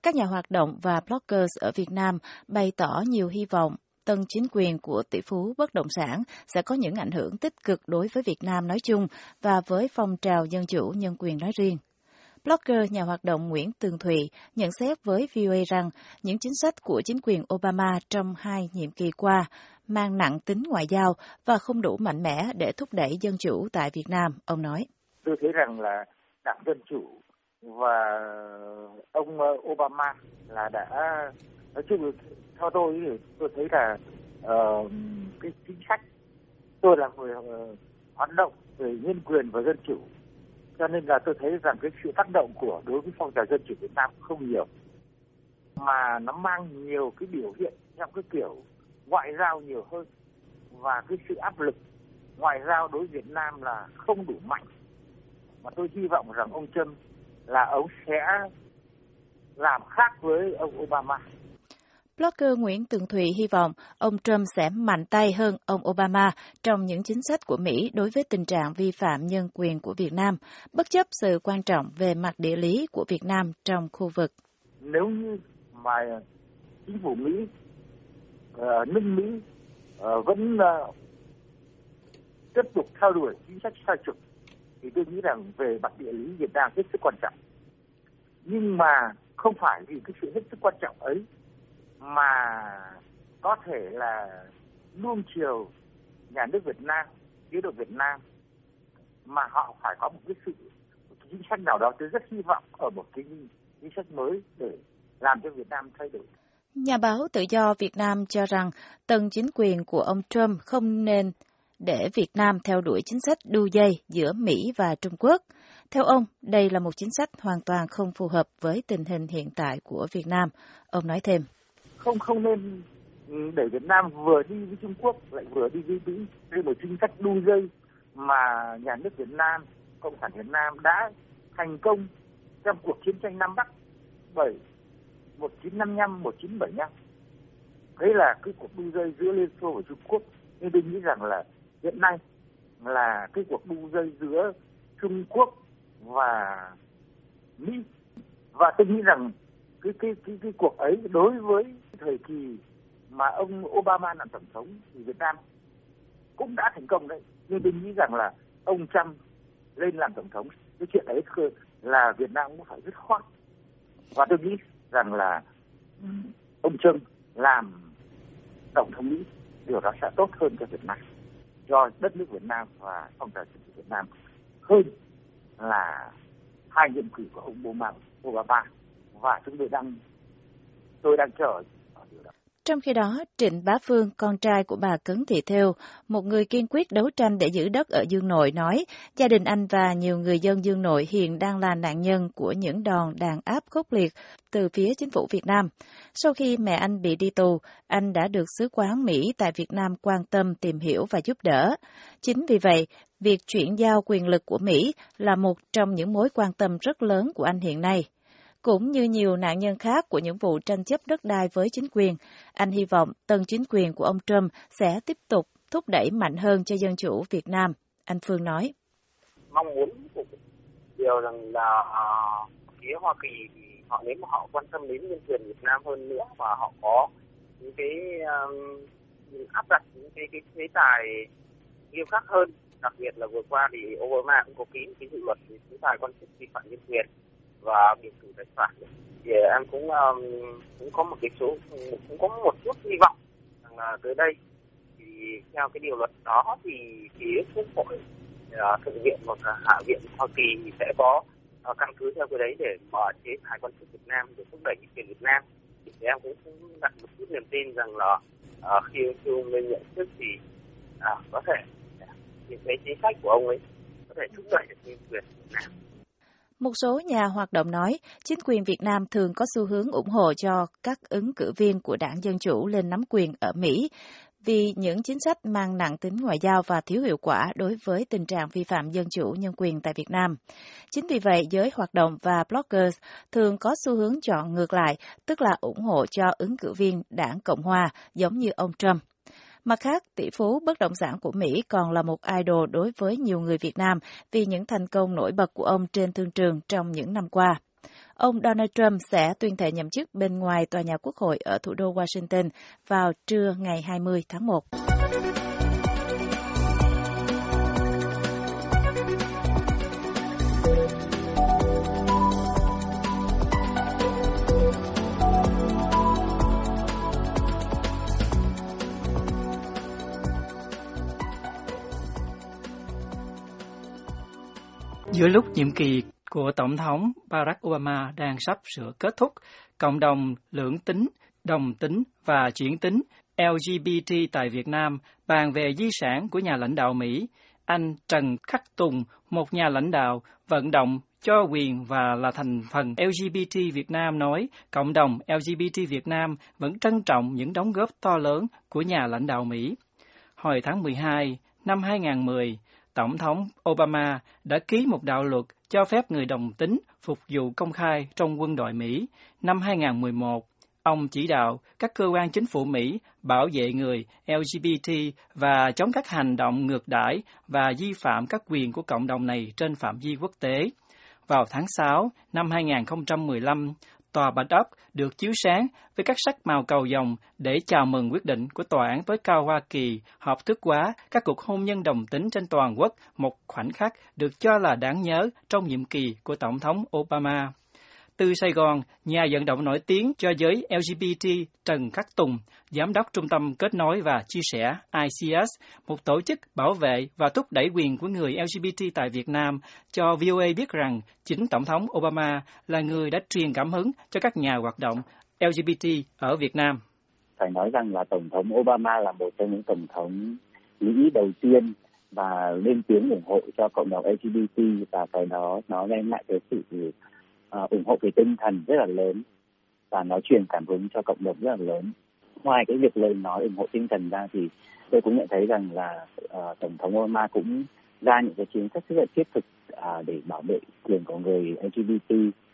Các nhà hoạt động và bloggers ở Việt Nam bày tỏ nhiều hy vọng tân chính quyền của tỷ phú bất động sản sẽ có những ảnh hưởng tích cực đối với Việt Nam nói chung và với phong trào dân chủ nhân quyền nói riêng. Blogger nhà hoạt động Nguyễn Tường Thụy nhận xét với VOA rằng những chính sách của chính quyền Obama trong 2 nhiệm kỳ qua mang nặng tính ngoại giao và không đủ mạnh mẽ để thúc đẩy dân chủ tại Việt Nam, ông nói. Tôi thấy rằng là Đảng Dân Chủ và ông Obama là đã, nói chung theo tôi thì tôi thấy là cái chính sách, tôi là người hoạt động về nhân quyền và dân chủ, cho nên là tôi thấy rằng cái sự tác động của đối với phong trào dân chủ Việt Nam không nhiều, mà nó mang nhiều cái biểu hiện theo cái kiểu ngoại giao nhiều hơn, và cái sự áp lực ngoại giao đối với Việt Nam là không đủ mạnh. Mà tôi hy vọng rằng ông Trump là ông sẽ làm khác với ông Obama. Blogger Nguyễn Tường Thụy hy vọng ông Trump sẽ mạnh tay hơn ông Obama trong những chính sách của Mỹ đối với tình trạng vi phạm nhân quyền của Việt Nam, bất chấp sự quan trọng về mặt địa lý của Việt Nam trong khu vực. Nếu như mà chính phủ Mỹ, nước Mỹ vẫn tiếp tục theo đuổi chính sách sai trục, thì tôi nghĩ rằng về mặt địa lý Việt Nam hết sức quan trọng. Nhưng mà không phải vì cái sự hết sức quan trọng ấy mà có thể là nuông chiều nhà nước Việt Nam, chế độ Việt Nam, mà họ phải có một cái chính sách nào đó. Tôi rất hy vọng ở một cái chính sách mới để làm cho Việt Nam thay đổi. Nhà báo Tự do Việt Nam cho rằng tân chính quyền của ông Trump không nên để Việt Nam theo đuổi chính sách đu dây giữa Mỹ và Trung Quốc. Theo ông, đây là một chính sách hoàn toàn không phù hợp với tình hình hiện tại của Việt Nam. Ông nói thêm. Không nên để Việt Nam vừa đi với Trung Quốc lại vừa đi với Mỹ. Đây là một chính sách đu dây mà nhà nước Việt Nam, Cộng sản Việt Nam đã thành công trong cuộc chiến tranh Nam Bắc 1955, 1975. Đấy là cái cuộc đu dây giữa Liên Xô và Trung Quốc. Nhưng tôi nghĩ rằng là hiện nay là cái cuộc đu dây giữa Trung Quốc và Mỹ. Và tôi nghĩ rằng cái cuộc ấy đối với thời kỳ mà ông Obama làm tổng thống thì Việt Nam cũng đã thành công đấy. Nhưng tôi nghĩ rằng là ông Trump lên làm tổng thống, cái chuyện ấy là Việt Nam cũng phải dứt khoát. Và tôi nghĩ rằng là ông Trump làm tổng thống Mỹ, điều đó sẽ tốt hơn cho Việt Nam, cho đất nước Việt Nam và phong trào dân chủ Việt Nam hơn là 2 nhiệm kỳ của ông Obama. Và tôi đang chờ điều đó. Trong khi đó, Trịnh Bá Phương, con trai của bà Cấn Thị Thêu, một người kiên quyết đấu tranh để giữ đất ở Dương Nội, nói gia đình anh và nhiều người dân Dương Nội hiện đang là nạn nhân của những đòn đàn áp khốc liệt từ phía chính phủ Việt Nam. Sau khi mẹ anh bị đi tù, anh đã được Sứ quán Mỹ tại Việt Nam quan tâm, tìm hiểu và giúp đỡ. Chính vì vậy, việc chuyển giao quyền lực của Mỹ là một trong những mối quan tâm rất lớn của anh hiện nay. Cũng như nhiều nạn nhân khác của những vụ tranh chấp đất đai với chính quyền, anh hy vọng tân chính quyền của ông Trump sẽ tiếp tục thúc đẩy mạnh hơn cho dân chủ Việt Nam. Anh Phương nói. Mong muốn của điều rằng là phía Hoa Kỳ thì nếu mà họ quan tâm đến nhân quyền Việt Nam hơn nữa và họ có những cái áp đặt những cái chế tài nghiêm khắc hơn, đặc biệt là vừa qua thì Obama cũng có ký cái dự luật về chế tài quan chức vi phạm nhân quyền và biệt thự tài sản, thì em cũng có một một chút hy vọng rằng là tới đây thì theo cái điều luật đó thì phía Quốc hội, Thượng viện hoặc là Hạ viện Hoa Kỳ thì sẽ có căn cứ theo cái đấy để mở chế tài quan chức Việt Nam để thúc đẩy nhân quyền Việt Nam. Thì em cũng đặt một chút niềm tin rằng là khi ông lên nhận chức thì có thể những cái chính sách của ông ấy có thể thúc đẩy được nhân quyền Việt Nam. Một số nhà hoạt động nói, chính quyền Việt Nam thường có xu hướng ủng hộ cho các ứng cử viên của Đảng Dân Chủ lên nắm quyền ở Mỹ, vì những chính sách mang nặng tính ngoại giao và thiếu hiệu quả đối với tình trạng vi phạm dân chủ nhân quyền tại Việt Nam. Chính vì vậy, giới hoạt động và bloggers thường có xu hướng chọn ngược lại, tức là ủng hộ cho ứng cử viên Đảng Cộng Hòa giống như ông Trump. Mặt khác, tỷ phú bất động sản của Mỹ còn là một idol đối với nhiều người Việt Nam vì những thành công nổi bật của ông trên thương trường trong những năm qua. Ông Donald Trump sẽ tuyên thệ nhậm chức bên ngoài tòa nhà Quốc hội ở thủ đô Washington vào trưa ngày 20 tháng 1. Giữa lúc nhiệm kỳ của Tổng thống Barack Obama đang sắp sửa kết thúc, cộng đồng lưỡng tính, đồng tính và chuyển tính LGBT tại Việt Nam bàn về di sản của nhà lãnh đạo Mỹ. Anh Trần Khắc Tùng, một nhà lãnh đạo vận động cho quyền và là thành phần LGBT Việt Nam nói, cộng đồng LGBT Việt Nam vẫn trân trọng những đóng góp to lớn của nhà lãnh đạo Mỹ. Hồi tháng 12 năm 2010, Tổng thống Obama đã ký một đạo luật cho phép người đồng tính phục vụ công khai trong quân đội Mỹ. Năm 2011, ông chỉ đạo các cơ quan chính phủ Mỹ bảo vệ người LGBT và chống các hành động ngược đãi và vi phạm các quyền của cộng đồng này trên phạm vi quốc tế. Vào tháng 6 năm 2015, Tòa Bạch Ốc được chiếu sáng với các sắc màu cầu vồng để chào mừng quyết định của Tòa án tối cao Hoa Kỳ hợp thức hóa các cuộc hôn nhân đồng tính trên toàn quốc, một khoảnh khắc được cho là đáng nhớ trong nhiệm kỳ của Tổng thống Obama. Từ Sài Gòn, nhà vận động nổi tiếng cho giới LGBT Trần Khắc Tùng, Giám đốc Trung tâm Kết nối và Chia sẻ ICS, một tổ chức bảo vệ và thúc đẩy quyền của người LGBT tại Việt Nam, cho VOA biết rằng chính Tổng thống Obama là người đã truyền cảm hứng cho các nhà hoạt động LGBT ở Việt Nam. Phải nói rằng là Tổng thống Obama là một trong những Tổng thống Mỹ đầu tiên và lên tiếng ủng hộ cho cộng đồng LGBT, và cái đó nó đem lại cái sự ủng hộ về tinh thần rất là lớn và nó truyền cảm hứng cho cộng đồng rất là lớn. Ngoài cái việc lời nói ủng hộ tinh thần ra thì tôi cũng nhận thấy rằng là Tổng thống Obama cũng ra những cái chính sách rất là thiết thực để bảo vệ quyền của người LGBT.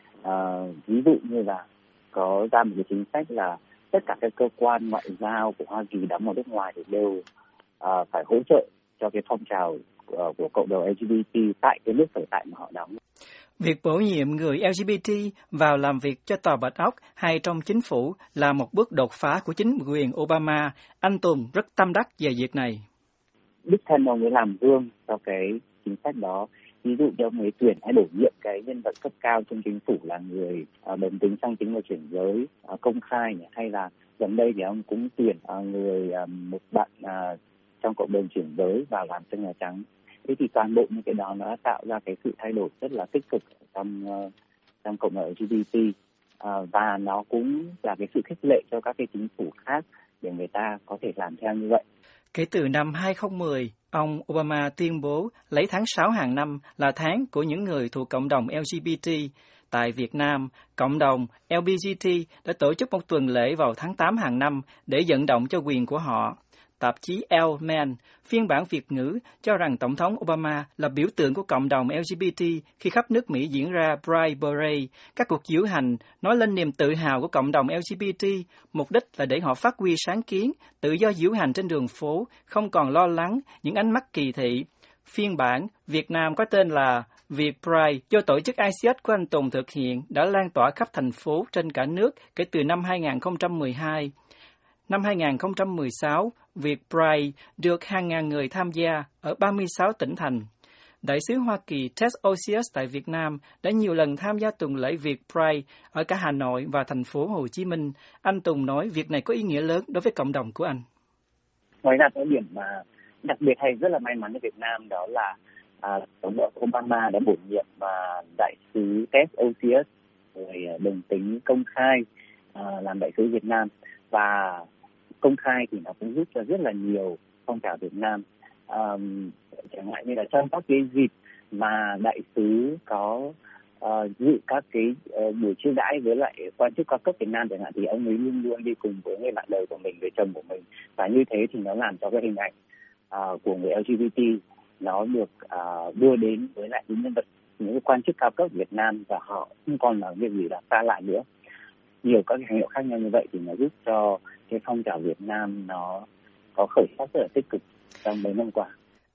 Ví dụ như là có ra một cái chính sách là tất cả các cơ quan ngoại giao của Hoa Kỳ đóng ở nước ngoài thì đều phải hỗ trợ cho cái phong trào của cộng đồng LGBT tại cái nước sở tại mà họ đóng. Việc bổ nhiệm người LGBT vào làm việc cho Tòa Bạch Ốc hay trong chính phủ là một bước đột phá của chính quyền Obama. Anh Tùng rất tâm đắc về việc này. Đích thân ông ấy làm gương cho cái chính sách đó. Ví dụ như ông ấy tuyển hay bổ nhiệm cái nhân vật cấp cao trong chính phủ là người đồng tính, song tính và chuyển giới công khai, hay là gần đây thì ông cũng tuyển một bạn trong cộng đồng chuyển giới vào làm trong Nhà Trắng. Thế thì toàn bộ những cái đó nó đã tạo ra cái sự thay đổi rất là tích cực trong cộng đồng LGBT, và nó cũng là cái sự khích lệ cho các cái chính phủ khác để người ta có thể làm theo như vậy. Kể từ năm 2010, ông Obama tuyên bố lấy tháng 6 hàng năm là tháng của những người thuộc cộng đồng LGBT. Tại Việt Nam, cộng đồng LGBT đã tổ chức một tuần lễ vào tháng 8 hàng năm để vận động cho quyền của họ. Tạp chí Elle Man, phiên bản Việt ngữ, cho rằng Tổng thống Obama là biểu tượng của cộng đồng LGBT khi khắp nước Mỹ diễn ra Pride Parade, các cuộc diễu hành nói lên niềm tự hào của cộng đồng LGBT, mục đích là để họ phát huy sáng kiến, tự do diễu hành trên đường phố, không còn lo lắng những ánh mắt kỳ thị. Phiên bản Việt Nam có tên là Việt Pride do tổ chức ICS của anh Tùng thực hiện đã lan tỏa khắp thành phố trên cả nước kể từ năm 2012. Năm 2016, Việt Pride được hàng ngàn người tham gia ở 36 tỉnh thành. Đại sứ Hoa Kỳ Ted Osius tại Việt Nam đã nhiều lần tham gia tuần lễ Việt Pride ở cả Hà Nội và thành phố Hồ Chí Minh. Anh Tùng nói việc này có ý nghĩa lớn đối với cộng đồng của anh. Ngoài ra có điểm mà đặc biệt hay rất là may mắn ở Việt Nam đó là Tổng thống Obama đã bổ nhiệm đại sứ Ted Osius, người đồng tính công khai, làm đại sứ Việt Nam. Và công khai thì nó cũng giúp cho rất là nhiều phong trào Việt Nam, chẳng hạn như là trong các cái dịp mà đại sứ có dự các cái buổi chiêu đãi với lại quan chức cao cấp Việt Nam chẳng hạn, thì ông ấy luôn luôn đi cùng với người bạn đời của mình, người chồng của mình, và như thế thì nó làm cho cái hình ảnh của người LGBT nó được đưa đến với lại những nhân vật, những quan chức cao cấp Việt Nam, và họ không còn là việc gì là xa lạ nữa. Nhiều các cái hành động khác nhau như vậy thì nó giúp cho cái phong trào Việt Nam nó có khởi sắc rất là tích cực trong mấy năm qua.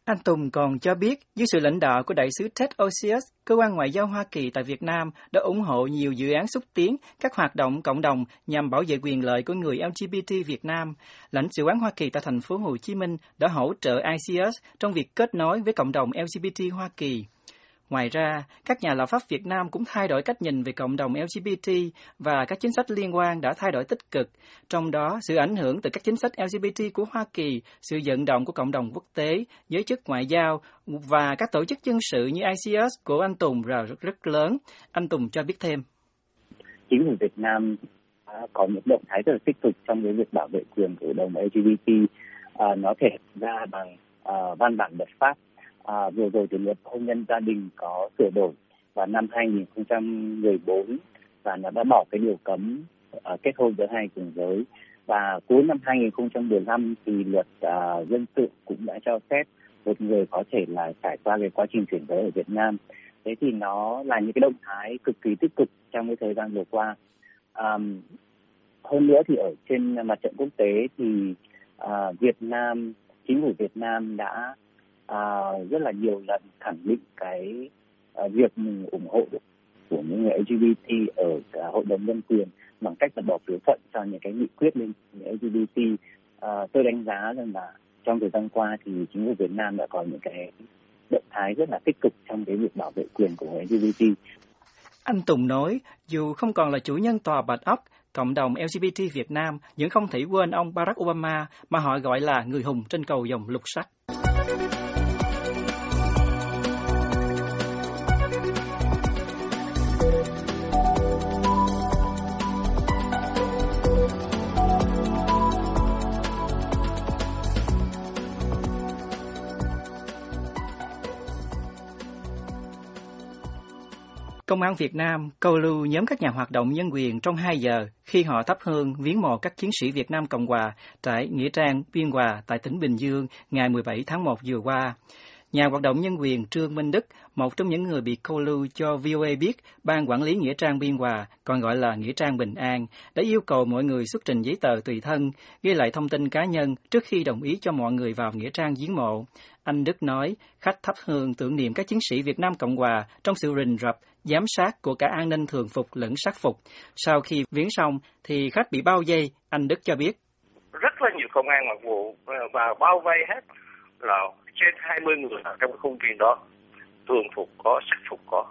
Anh Tùng còn cho biết, dưới sự lãnh đạo của đại sứ Ted Osius, cơ quan ngoại giao Hoa Kỳ tại Việt Nam đã ủng hộ nhiều dự án xúc tiến các hoạt động cộng đồng nhằm bảo vệ quyền lợi của người LGBT Việt Nam. Lãnh sự quán Hoa Kỳ tại thành phố Hồ Chí Minh đã hỗ trợ ICS trong việc kết nối với cộng đồng LGBT Hoa Kỳ. Ngoài ra, các nhà lập pháp Việt Nam cũng thay đổi cách nhìn về cộng đồng LGBT và các chính sách liên quan đã thay đổi tích cực. Trong đó, sự ảnh hưởng từ các chính sách LGBT của Hoa Kỳ, sự vận động của cộng đồng quốc tế, giới chức ngoại giao và các tổ chức dân sự như ICS của anh Tùng là rất lớn. Anh Tùng cho biết thêm. Chính phủ Việt Nam có những động thái rất là tích cực trong cái việc bảo vệ quyền của cộng đồng LGBT. Nó thể hiện ra bằng văn bản luật pháp. Vừa rồi thì luật hôn nhân gia đình có sửa đổi vào năm 2014 và nó đã bỏ cái điều cấm kết hôn giữa hai cùng giới. Và cuối năm 2015 thì luật dân sự cũng đã cho phép một người có thể là trải qua cái quá trình chuyển giới ở Việt Nam. Thế thì nó là những cái động thái cực kỳ tích cực trong cái thời gian vừa qua. Hơn nữa thì ở trên mặt trận quốc tế thì Việt Nam, chính phủ Việt Nam đã rất là nhiều lần khẳng định cái việc mình ủng hộ của những người LGBT ở Hội đồng Nhân quyền bằng cách là bỏ phiếu thuận cho những cái nghị quyết lên LGBT. Tôi đánh giá rằng là trong thời gian qua thì chính phủ Việt Nam đã có những cái động thái rất là tích cực trong cái việc bảo vệ quyền của người LGBT. Anh Tùng nói, dù không còn là chủ nhân tòa Bạch Ốc, cộng đồng LGBT Việt Nam vẫn không thể quên ông Barack Obama mà họ gọi là người hùng trên cầu dòng lục sắt. Công an Việt Nam câu lưu nhóm các nhà hoạt động nhân quyền trong 2 giờ khi họ thắp hương viếng mộ các chiến sĩ Việt Nam Cộng Hòa tại Nghĩa Trang Biên Hòa tại tỉnh Bình Dương ngày 17 tháng 1 vừa qua. Nhà hoạt động nhân quyền Trương Minh Đức, một trong những người bị câu lưu cho VOA biết, Ban Quản lý Nghĩa Trang Biên Hòa, còn gọi là Nghĩa Trang Bình An, đã yêu cầu mọi người xuất trình giấy tờ tùy thân, ghi lại thông tin cá nhân trước khi đồng ý cho mọi người vào Nghĩa Trang viếng mộ. Anh Đức nói, khách thắp hương tưởng niệm các chiến sĩ Việt Nam Cộng Hòa trong sự rình rập, giám sát của cả an ninh thường phục lẫn sắc phục. Sau khi viếng xong thì khách bị bao vây, anh Đức cho biết. Rất là nhiều công an mặc vụ và bao vây hết, là trên 20 người ở trong khuôn viên đó, thường phục có, sắc phục có.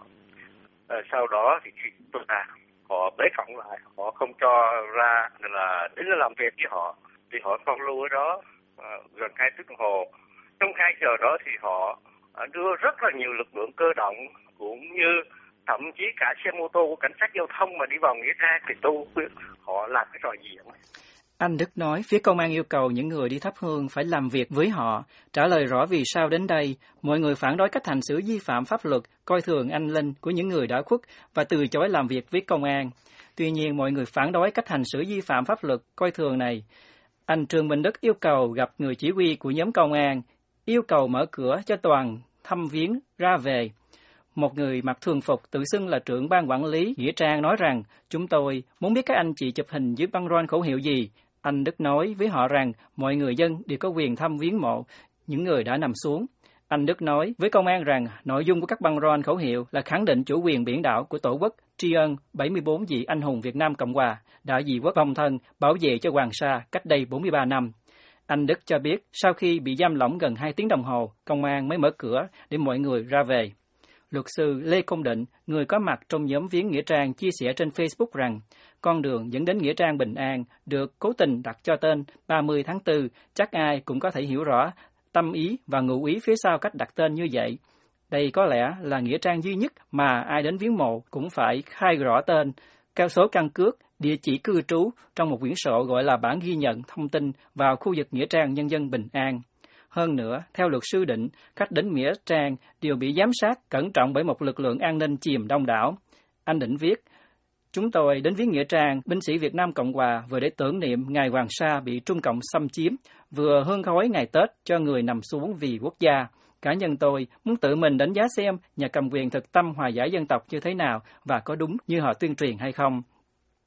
Sau đó thì khi tôi ra, họ bế cổng lại, họ không cho ra là đến làm việc với họ, thì họ phong lưu ở đó gần 2 tiếng đồng hồ. Trong 2 giờ đó thì họ đưa rất là nhiều lực lượng cơ động, cũng như thậm chí cả xe mô tô của cảnh sát giao thông mà đi vào Nghĩa Trang thì tôi biết họ làm cái trò gì vậy? Anh Đức nói phía công an yêu cầu những người đi thắp hương phải làm việc với họ, trả lời rõ vì sao đến đây. Mọi người phản đối cách hành xử vi phạm pháp luật, coi thường anh linh của những người đã khuất và từ chối làm việc với công an. Tuy nhiên, mọi người phản đối cách hành xử vi phạm pháp luật, coi thường này. Anh Trương Minh Đức yêu cầu gặp người chỉ huy của nhóm công an, yêu cầu mở cửa cho toàn thăm viếng ra về. Một người mặc thường phục tự xưng là trưởng ban quản lý Nghĩa Trang nói rằng, chúng tôi muốn biết các anh chị chụp hình dưới băng rôn khẩu hiệu gì. Anh Đức nói với họ rằng mọi người dân đều có quyền thăm viếng mộ những người đã nằm xuống. Anh Đức nói với công an rằng nội dung của các băng rôn khẩu hiệu là khẳng định chủ quyền biển đảo của Tổ quốc, tri ân 74 vị anh hùng Việt Nam Cộng Hòa đã vì quốc vong thân bảo vệ cho Hoàng Sa cách đây 43 năm. Anh Đức cho biết sau khi bị giam lỏng gần 2 tiếng đồng hồ, công an mới mở cửa để mọi người ra về. Luật sư Lê Công Định, người có mặt trong nhóm viếng Nghĩa Trang, chia sẻ trên Facebook rằng con đường dẫn đến Nghĩa Trang Bình An được cố tình đặt cho tên 30 tháng 4, chắc ai cũng có thể hiểu rõ tâm ý và ngụ ý phía sau cách đặt tên như vậy. Đây có lẽ là Nghĩa Trang duy nhất mà ai đến viếng mộ cũng phải khai rõ tên, số căn cước, địa chỉ cư trú trong một quyển sổ gọi là bản ghi nhận thông tin vào khu vực Nghĩa Trang Nhân dân Bình An. Hơn nữa, theo luật sư Định, khách đến Nghĩa Trang đều bị giám sát cẩn trọng bởi một lực lượng an ninh chìm đông đảo. Anh Định viết, chúng tôi đến viếng Nghĩa Trang, binh sĩ Việt Nam Cộng Hòa vừa để tưởng niệm ngày Hoàng Sa bị Trung Cộng xâm chiếm, vừa hương khói ngày Tết cho người nằm xuống vì quốc gia. Cá nhân tôi muốn tự mình đánh giá xem nhà cầm quyền thực tâm hòa giải dân tộc như thế nào và có đúng như họ tuyên truyền hay không.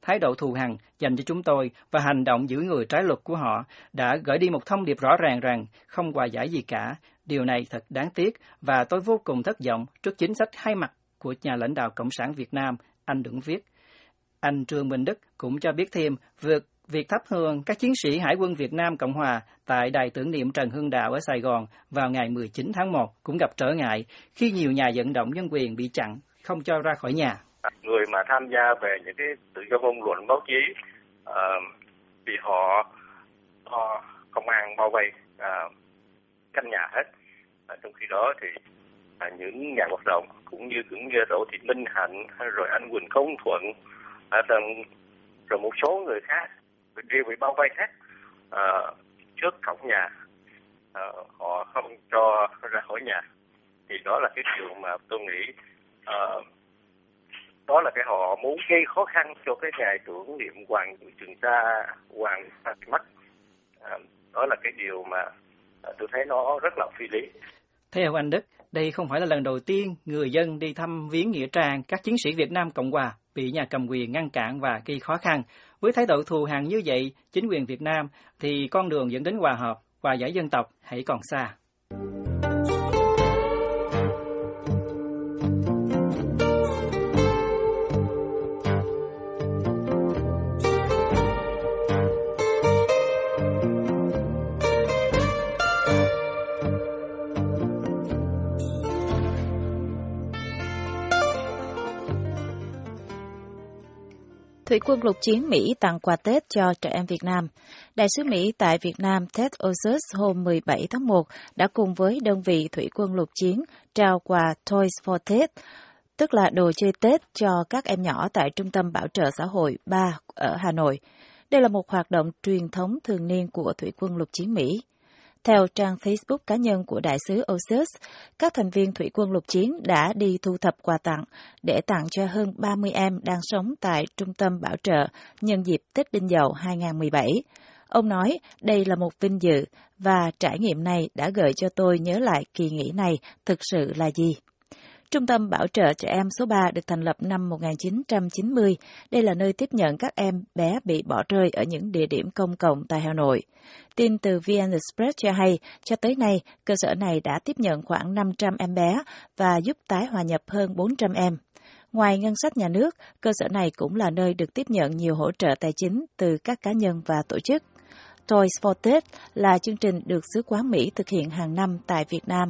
thái độ thù hằn dành cho chúng tôi và hành động giữ người trái luật của họ đã gửi đi một thông điệp rõ ràng rằng không hòa giải gì cả. Điều này thật đáng tiếc và tôi vô cùng thất vọng trước chính sách hai mặt của nhà lãnh đạo Cộng sản Việt Nam, anh Đừng viết. Anh Trương Minh Đức cũng cho biết thêm việc thắp hương các chiến sĩ Hải quân Việt Nam Cộng Hòa tại đài tưởng niệm Trần Hưng Đạo ở Sài Gòn vào ngày 19 tháng 1 cũng gặp trở ngại khi nhiều nhà vận động nhân quyền bị chặn, không cho ra khỏi nhà. Người mà tham gia về những cái tự do ngôn luận báo chí thì họ công an bao vây căn nhà hết. Trong khi đó thì những nhà hoạt động cũng như Đỗ Thị Minh Hạnh rồi anh Quỳnh Công Thuận rồi một số người khác đều bị bao vây hết trước cổng nhà, họ không cho ra khỏi nhà. Thì đó là cái điều mà tôi nghĩ đó là cái họ muốn gây khó khăn cho cái ngày tưởng niệm Hoàng Trường Sa, Hoàng Sa bị mất. Đó là cái điều mà tôi thấy nó rất là phi lý. Theo anh Đức, đây không phải là lần đầu tiên người dân đi thăm viếng nghĩa trang các chiến sĩ Việt Nam Cộng Hòa bị nhà cầm quyền ngăn cản và gây khó khăn. Với thái độ thù hằn như vậy, chính quyền Việt Nam thì con đường dẫn đến hòa hợp, hòa giải dân tộc hãy còn xa. Thủy quân lục chiến Mỹ tặng quà Tết cho trẻ em Việt Nam. Đại sứ Mỹ tại Việt Nam Ted Osius hôm 17 tháng 1 đã cùng với đơn vị Thủy quân lục chiến trao quà Toys for Tết, tức là đồ chơi Tết cho các em nhỏ tại Trung tâm Bảo trợ Xã hội 3 ở Hà Nội. Đây là một hoạt động truyền thống thường niên của Thủy quân lục chiến Mỹ. Theo trang Facebook cá nhân của đại sứ Osius, các thành viên Thủy quân lục chiến đã đi thu thập quà tặng để tặng cho hơn 30 em đang sống tại Trung tâm Bảo trợ nhân dịp Tết Đinh Dậu 2017. Ông nói đây là một vinh dự và trải nghiệm này đã gợi cho tôi nhớ lại kỳ nghỉ này thực sự là gì. Trung tâm Bảo trợ Trẻ Em số 3 được thành lập năm 1990. Đây là nơi tiếp nhận các em bé bị bỏ rơi ở những địa điểm công cộng tại Hà Nội. Tin từ VN Express cho hay, cho tới nay, cơ sở này đã tiếp nhận khoảng 500 em bé và giúp tái hòa nhập hơn 400 em. Ngoài ngân sách nhà nước, cơ sở này cũng là nơi được tiếp nhận nhiều hỗ trợ tài chính từ các cá nhân và tổ chức. Toys for Tết là chương trình được Sứ quán Mỹ thực hiện hàng năm tại Việt Nam